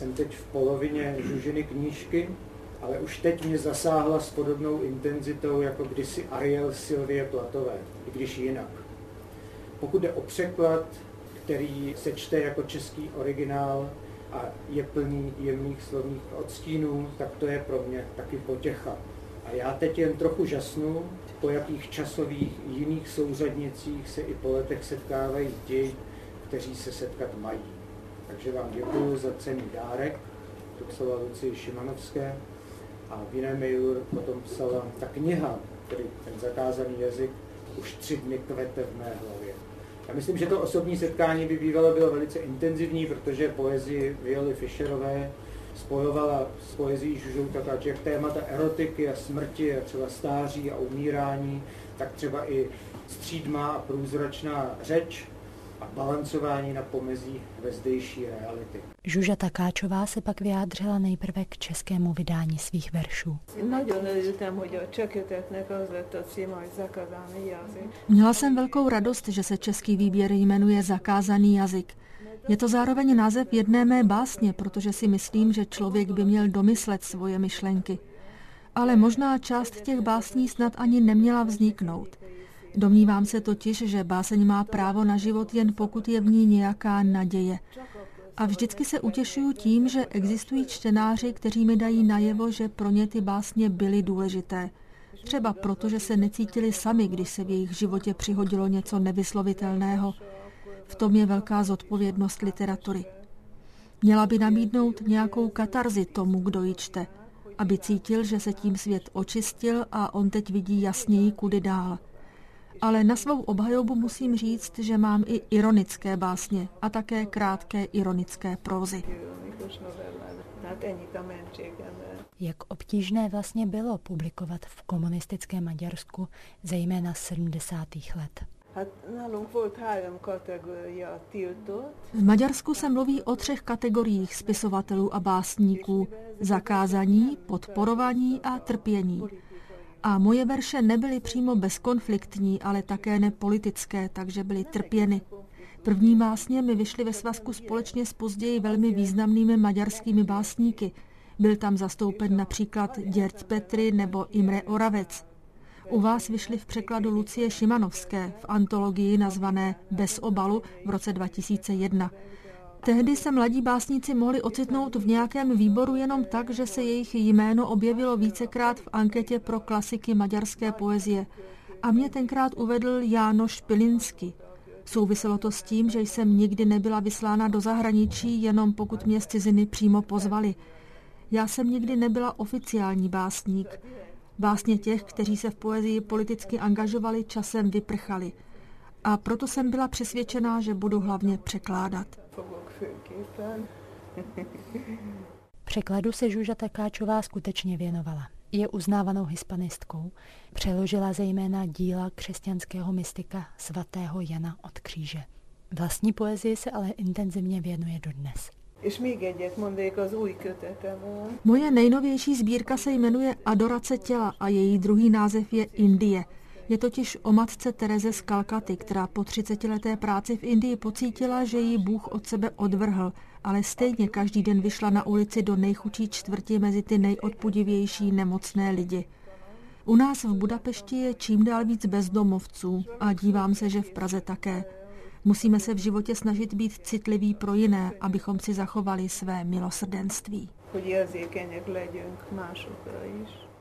Jsem teď v polovině Žužiny knížky, ale už teď mě zasáhla s podobnou intenzitou jako kdysi Ariel Sylvie Platové, i když jinak. Pokud jde o překlad, který se čte jako český originál a je plný jemných slovních odstínů, tak to je pro mě taky potěcha. A já teď jen trochu žasnu, po jakých časových jiných souřadnicích se i po letech setkávají ti, kteří se setkat mají. Takže vám děkuji za cenný dárek, to psala Lucie Šimanovské, a v jiném mailu potom psala, ta kniha, tedy ten zakázaný jazyk, už 3 dny kvete v mé hlavě. Já myslím, že to osobní setkání by bývalo bylo velice intenzivní, protože poezii Violy Fischerové spojovala s poezií Žužou Takáče jak témata erotiky a smrti a třeba stáří a umírání, tak třeba i střídmá a průzračná řeč a balancování na pomezí ve zdejší reality. Žuža Takáčová se pak vyjádřila nejprve k českému vydání svých veršů. Měla jsem velkou radost, že se český výběr jmenuje Zakázaný jazyk. Je to zároveň název jedné mé básně, protože si myslím, že člověk by měl domyslet svoje myšlenky. Ale možná část těch básní snad ani neměla vzniknout. Domnívám se totiž, že báseň má právo na život jen pokud je v ní nějaká naděje. A vždycky se utěšuju tím, že existují čtenáři, kteří mi dají najevo, že pro ně ty básně byly důležité. Třeba proto, že se necítili sami, když se v jejich životě přihodilo něco nevyslovitelného. V tom je velká zodpovědnost literatury. Měla by nabídnout nějakou katarzi tomu, kdo ji čte, aby cítil, že se tím svět očistil a on teď vidí jasněji, kudy dál. Ale na svou obhajobu musím říct, že mám i ironické básně a také krátké ironické prózy. Jak obtížné vlastně bylo publikovat v komunistickém Maďarsku, zejména 70. let? V Maďarsku se mluví o 3 kategoriích spisovatelů a básníků: zakázaní, podporovaní a trpění. A moje verše nebyly přímo bezkonfliktní, ale také nepolitické, takže byly trpěny. První básně mi vyšly ve svazku společně s později velmi významnými maďarskými básníky. Byl tam zastoupen například György Petry nebo Imre Oravec. U vás vyšly v překladu Lucie Šimanovské v antologii nazvané Bez obalu v roce 2001. Tehdy se mladí básníci mohli ocitnout v nějakém výboru jenom tak, že se jejich jméno objevilo vícekrát v anketě pro klasiky maďarské poezie. A mě tenkrát uvedl Jánoš Pilinsky. Souviselo to s tím, že jsem nikdy nebyla vyslána do zahraničí, jenom pokud mě z ciziny přímo pozvali. Já jsem nikdy nebyla oficiální básník. Básně těch, kteří se v poezii politicky angažovali, časem vyprchaly. A proto jsem byla přesvědčená, že budu hlavně překládat. Překladu se Žuža Takáčová skutečně věnovala. Je uznávanou hispanistkou, přeložila zejména díla křesťanského mystika svatého Jana od Kříže. Vlastní poezii se ale intenzivně věnuje dodnes. Moje nejnovější sbírka se jmenuje Adorace těla a její druhý název je Indie. Je totiž o matce Tereze z Kalkaty, která po 30leté práci v Indii pocítila, že ji Bůh od sebe odvrhl, ale stejně každý den vyšla na ulici do nejchudší čtvrti mezi ty nejodpudivější nemocné lidi. U nás v Budapešti je čím dál víc bezdomovců a dívám se, že v Praze také. Musíme se v životě snažit být citliví pro jiné, abychom si zachovali své milosrdenství. Hogy érzékenyek legyünk másokra is.